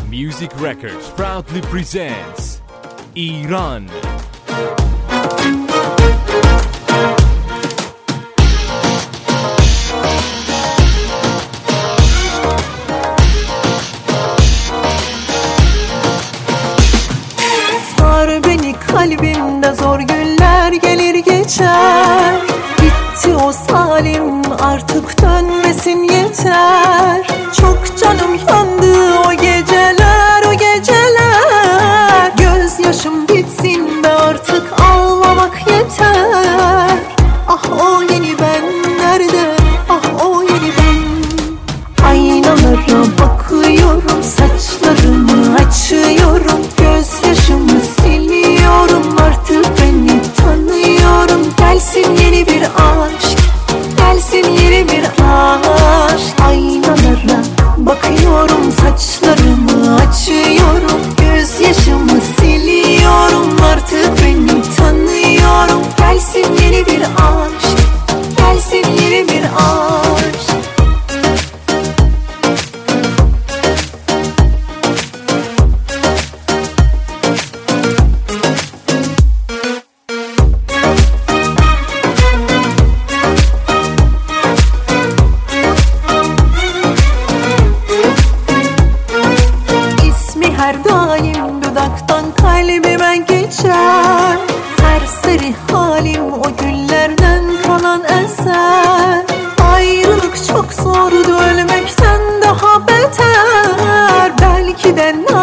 Music Records proudly presents İran. Sar beni kalbimde zor günler gelir geçer. Bitti o zalim artık dönmesin yeter. Çok canım yandı o geceler o geceler. Gözyaşım bitsin de artık ağlamak yeter. Ah o yeni ben nerede, ah o yeni ben. Aynalara bakıyorum, saçlarımı açıyorum, gözyaşımı siliyorum, artık beni tanıyorum. Gelsin yeni bir aşk, gelsin yeni bir aşk. Aynalara bakıyorum, saçlarımı açıyorum, gözyaşımı siliyorum, artık beni tanıyorum. Gelsin yeni bir aşk, gelsin yeni bir aşk. Her daim dudaktan kalbime geçer. Serseri halim o güllerden kalan eser. Ayrılık çok zordu, ölmekten daha beter. Belki de